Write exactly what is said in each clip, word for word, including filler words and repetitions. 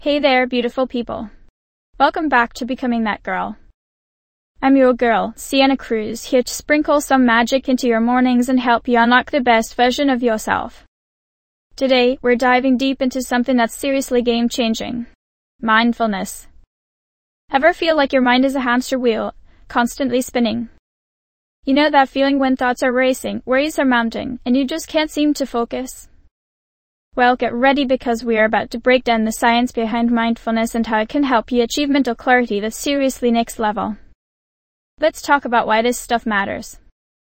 Hey there, beautiful people. Welcome back to Becoming That Girl. I'm your girl, Sienna Cruz, here to sprinkle some magic into your mornings and help you unlock the best version of yourself. Today, we're diving deep into something that's seriously game-changing. Mindfulness. Ever feel like your mind is a hamster wheel, constantly spinning? You know that feeling when thoughts are racing, worries are mounting, and you just can't seem to focus? Well, get ready because we are about to break down the science behind mindfulness and how it can help you achieve mental clarity that's seriously next level. Let's talk about why this stuff matters.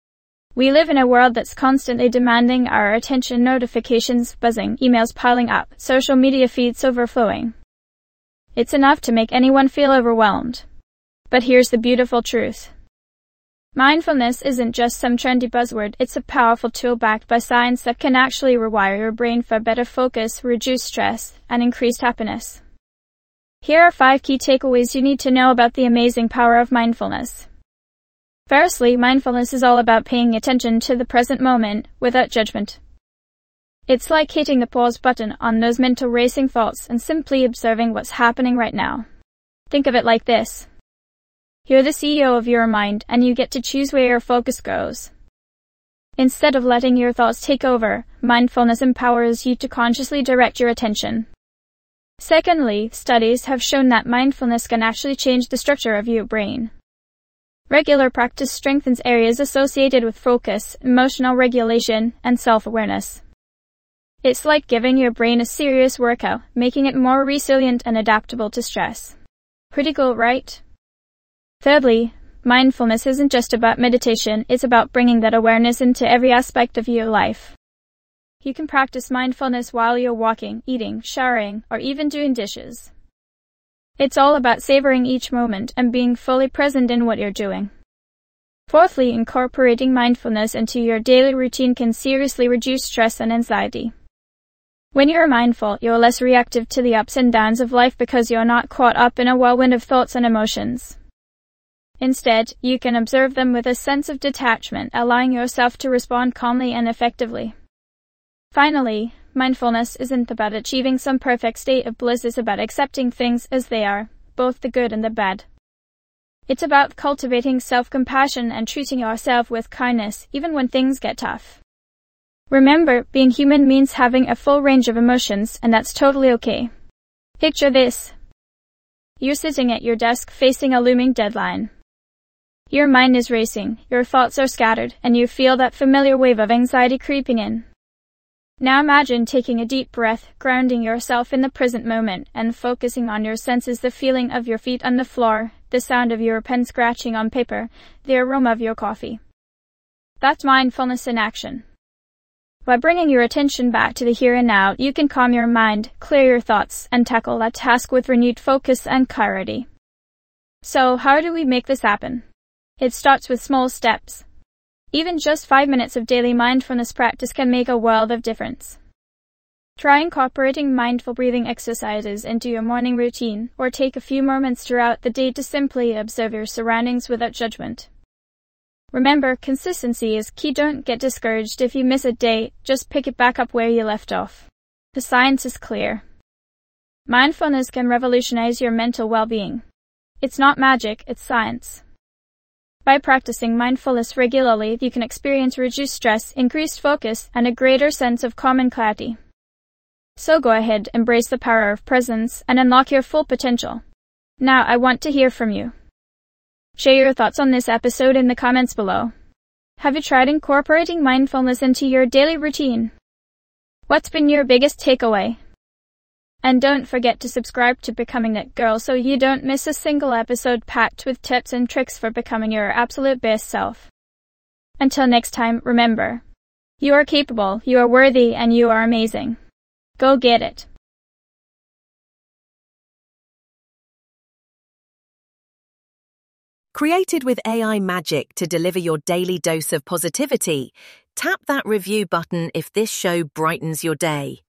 We live in a world that's constantly demanding our attention, notifications buzzing, emails piling up, social media feeds overflowing. It's enough to make anyone feel overwhelmed. But here's the beautiful truth. Mindfulness isn't just some trendy buzzword, it's a powerful tool backed by science that can actually rewire your brain for better focus, reduce stress, and increased happiness. Here are five key takeaways you need to know about the amazing power of mindfulness. Firstly, mindfulness is all about paying attention to the present moment, without judgment. It's like hitting the pause button on those mental racing thoughts and simply observing what's happening right now. Think of it like this. You're the C E O of your mind, and you get to choose where your focus goes. Instead of letting your thoughts take over, mindfulness empowers you to consciously direct your attention. Secondly, studies have shown that mindfulness can actually change the structure of your brain. Regular practice strengthens areas associated with focus, emotional regulation, and self-awareness. It's like giving your brain a serious workout, making it more resilient and adaptable to stress. Pretty cool, right? Thirdly, mindfulness isn't just about meditation, it's about bringing that awareness into every aspect of your life. You can practice mindfulness while you're walking, eating, showering, or even doing dishes. It's all about savoring each moment and being fully present in what you're doing. Fourthly, incorporating mindfulness into your daily routine can seriously reduce stress and anxiety. When you're mindful, you're less reactive to the ups and downs of life because you're not caught up in a whirlwind of thoughts and emotions. Instead, you can observe them with a sense of detachment, allowing yourself to respond calmly and effectively. Finally, mindfulness isn't about achieving some perfect state of bliss, it's about accepting things as they are, both the good and the bad. It's about cultivating self-compassion and treating yourself with kindness, even when things get tough. Remember, being human means having a full range of emotions, and that's totally okay. Picture this. You're sitting at your desk facing a looming deadline. Your mind is racing, your thoughts are scattered, and you feel that familiar wave of anxiety creeping in. Now imagine taking a deep breath, grounding yourself in the present moment, and focusing on your senses, the feeling of your feet on the floor, the sound of your pen scratching on paper, the aroma of your coffee. That's mindfulness in action. By bringing your attention back to the here and now, you can calm your mind, clear your thoughts, and tackle that task with renewed focus and clarity. So, how do we make this happen? It starts with small steps. Even just five minutes of daily mindfulness practice can make a world of difference. Try incorporating mindful breathing exercises into your morning routine, or take a few moments throughout the day to simply observe your surroundings without judgment. Remember, consistency is key. Don't get discouraged if you miss a day, just pick it back up where you left off. The science is clear. Mindfulness can revolutionize your mental well-being. It's not magic, it's science. By practicing mindfulness regularly, you can experience reduced stress, increased focus, and a greater sense of calm and clarity. So go ahead, embrace the power of presence, and unlock your full potential. Now I want to hear from you. Share your thoughts on this episode in the comments below. Have you tried incorporating mindfulness into your daily routine? What's been your biggest takeaway? And don't forget to subscribe to Becoming That Girl so you don't miss a single episode packed with tips and tricks for becoming your absolute best self. Until next time, remember, you are capable, you are worthy, and you are amazing. Go get it. Created with A I magic to deliver your daily dose of positivity, tap that review button if this show brightens your day.